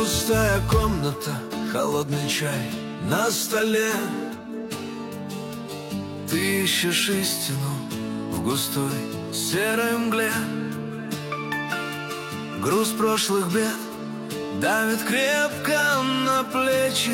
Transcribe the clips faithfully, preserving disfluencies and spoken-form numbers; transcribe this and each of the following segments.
Пустая комната, холодный чай на столе. Ты ищешь истину в густой серой мгле. Груз прошлых бед давит крепко на плечи,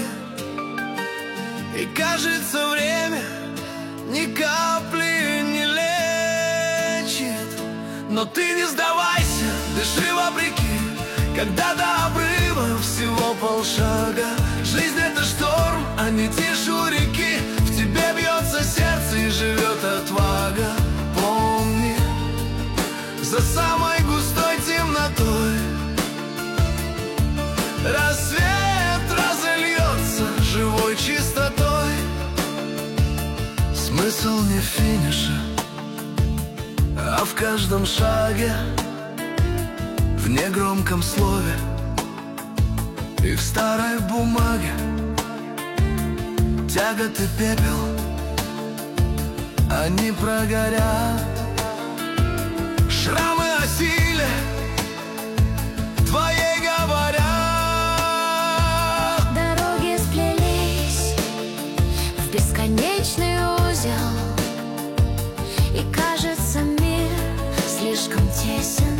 и кажется, время ни капли не лечит. Но ты не сдавайся, дыши вопреки, когда до обрыва всего полшага. Жизнь — это шторм, а не тишь у реки. В тебе бьется сердце и живет отвага. Помни, за самой густой темнотой рассвет разольется живой чистотой. Смысл не в финише, а в каждом шаге, в негромком слове и в старой бумаге. Тягот и пепел, они прогорят. Шрамы о силе твоей говорят. Дороги сплелись в бесконечный узел, и кажется, мир слишком тесен.